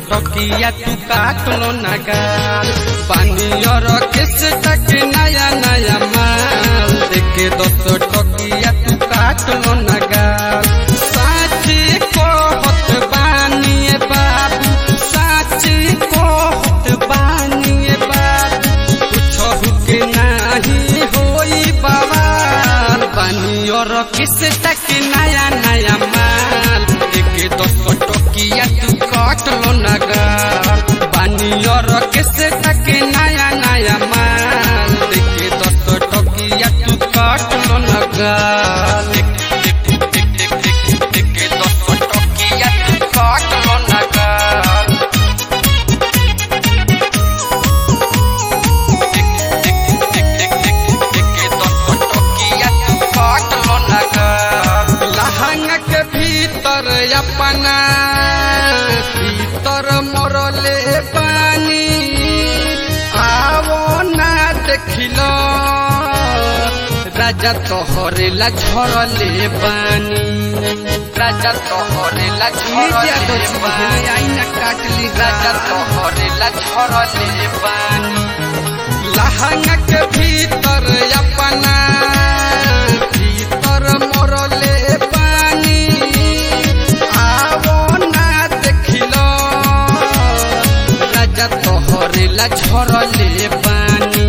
टकिया तू काट लो नगाल पानियर किस तक नया नया माल देखे 10 टकिया तू काट लो नगाल साची को होत बानिए बाबू साची को होत बानिए बाबू कुछ के नहीं होई बवाल पानियर किस तक नया नया माल देखे 10 टकिया तू काट लो नगाल पानियर किस तक नया नया माल देखे 10 टकिया तू काट लो नगाल देखे 10 टकिया तू काट लो नगाल देखे 10 टकिया तू काट लो नगाल लहंगा के भीतर अपना भीतर मरले पानी आवो ना देखिलो राजा तोहरेला झरले पानी राजा तोहरेला झरले पानी आईना काटली राजा तोहरेला झरले पानी लहंगा के भीतर अपना भीतर मरले पानी आवो ना देखिलो राजा तोहरेला झरले पानी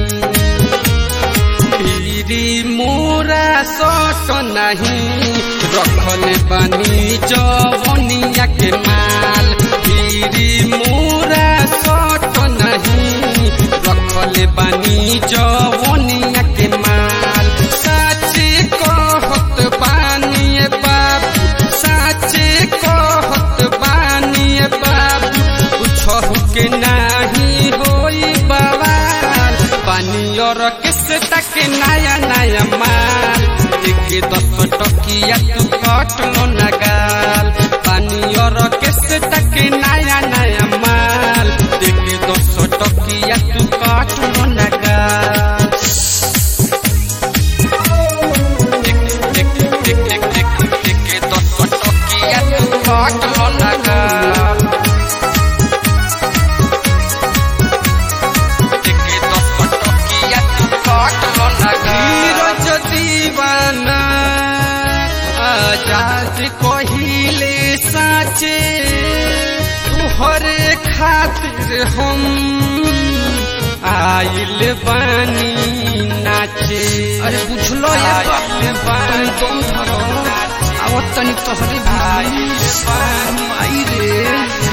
पीरी मोरा सट नहीं रखले पानी जवनिया के माल पीरी मोरा सट नहीं रखले पानी जवनिया के माल साची कहत पानी बाबू साची कहत पानी बाबू कुछ के नहीं होई बवाल पानियर किस तक नया नया माल देखे 10 टकिया तू काट लो नगाल पानियर किस तक नया नया माल देखे 10 टकिया तू काट लो नगाल देखे 10 टकिया तू काट लो नगाल देखे 10 टकिया तू काट लो नगाल दीवाना आजाद कहिले साचे तुहरे खातिर हम आइल बानी नाचे अरे बुझलो आइल बानी तुम आवत तनी तोहरे आइल बानी आई रे